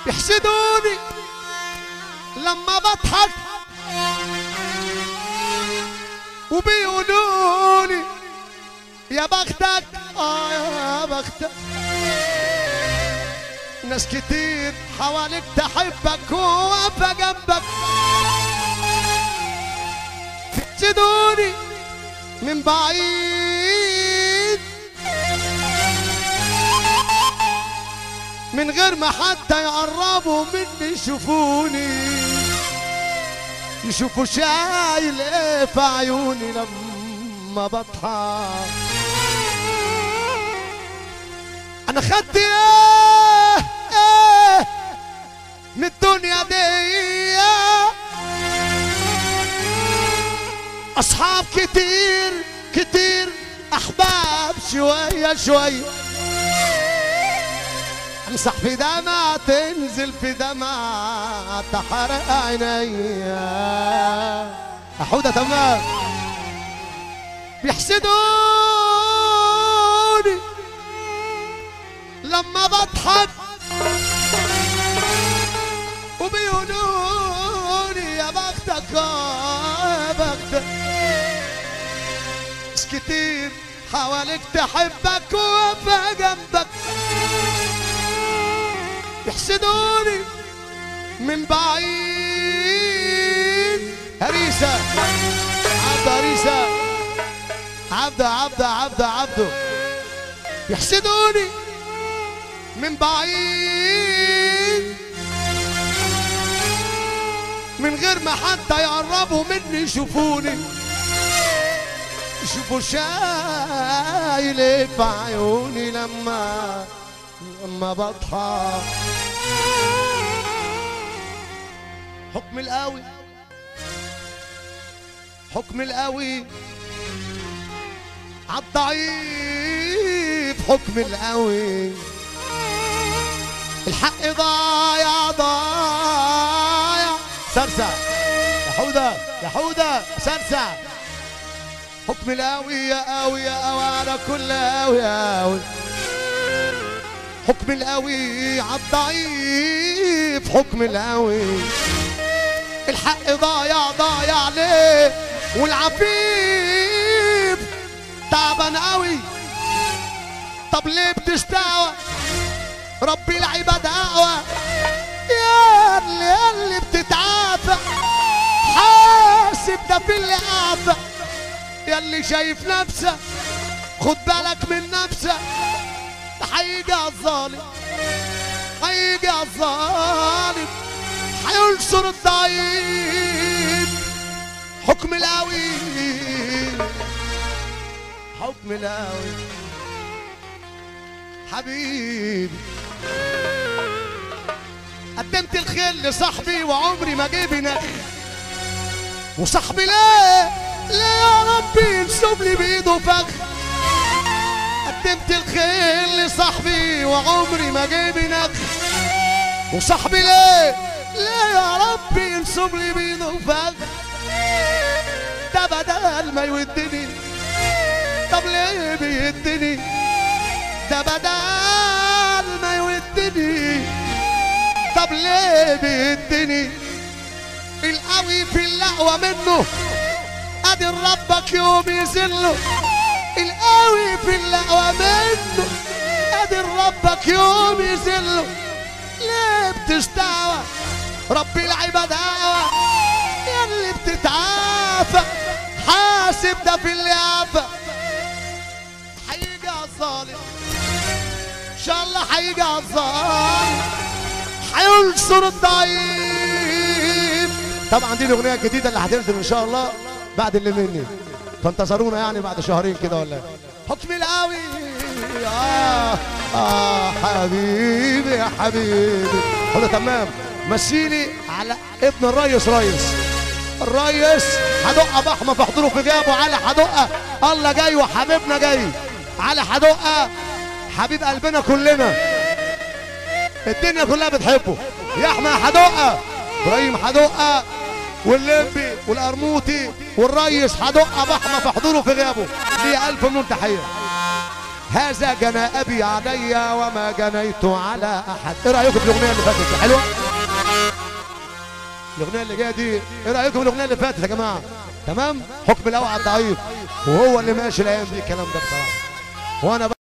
يحسدوني لما بضحك وبيقولولي يا بختك يا بختك. ناس كتير حواليك تحبك وواقفة جنبك، يحسدوني من بعيد من غير ما حتى يقربوا مني يشوفوني، يشوفوا شايل ايه في عيوني لما بضحك. انا خدت ايه من الدنيا دي، اصحاب كتير كتير، احباب شويه شويه، امسح في دمعة تنزل في دمعة تحرق عينيا. حودة تمام. بيحسدوني لما بضحك وبيقولوني يا بختك يا بختك. ناس كتير حواليك تحبك وواقفة جنبك، يحسدوني من بعيد. هريسة عبده، هريسة عبده يحسدوني من بعيد من غير ما حتى يقربوا مني يشوفوني، يشوفوا شايل ايه في عيوني لما بضحك. حكم القوي، حكم القوي عالضعيف، حكم القوي. الحق ضايع ضايع. سرسع يا حودة يا حودة، سرسع. حكم القوي يا قوي يا قوي على كل قوي يا قوي. حكم القوي عالضعيف، حكم القوي. الحق ضايع ضايع ليه، والعفيف تعبان قوي. طب ليه بتشتاوى ربي العباد اقوى؟ يا اللي بتتعافى حاسب ده في اللي عافى. يا اللي شايف نفسك خد بالك من نفسك، هيجي الظالم، هيجي الظالم هينصر الضعيف. حكم القوي، حكم القوي. حبيبي قدمت الخير لصاحبي وعمري ما جيب نخ، وصاحبي ليه يا ربي ينسب لي بايده فخ. قدمت الخير لصاحبي وعمري ما جيب نخ، وصاحبي ليه يا ربي ينسب لي بايده فخ. ده بدل ما يودني، طب ليه بيدني؟ ده بدل ما يودني، طب ليه بيدني؟ القوي في الأقوى منه قادر ربك يوم يذله. القوي في الأقوى منه قادر ربك يوم يذله. ليه بتستعوى ربي العباد اقوى؟ يا اللي بتتعافى حاسب ده في اللي عافى. هيجي الظالم ان شاء الله، هيجي الظالم هينصر الضعيف. طبعا دي الاغنيه الجديده اللي هتنزل ان شاء الله بعد اللي مني، فانتظرونا يعني بعد شهرين كده ولا. حكم القوي حبيبي يا حبيبي. حلو تمام. مسيلي على ابن الريس، الريس حدقه بحمه في حضوره في جابه. علي حدقه الله جاي وحبيبنا جاي. علي حدقه حبيب قلبنا كلنا، الدنيا كلها بتحبه. يا احمد حدقه، ابراهيم حدقه، واللمبي والقرموطي والريس حدقه بحمه في حضوره في غيابه. ليه الف مليون تحيه. هذا جنى ابي علي وما جنيت على احد. ايه رايكم في الاغنيه اللي فاتت؟ حلوه الاغنيه اللي جايه دي؟ ايه رايكم في الاغنيه اللي فاتت يا جماعه؟ تمام. حكم الاوعى الضعيف وهو اللي ماشي الايام دي الكلام ده بصراحه. وانا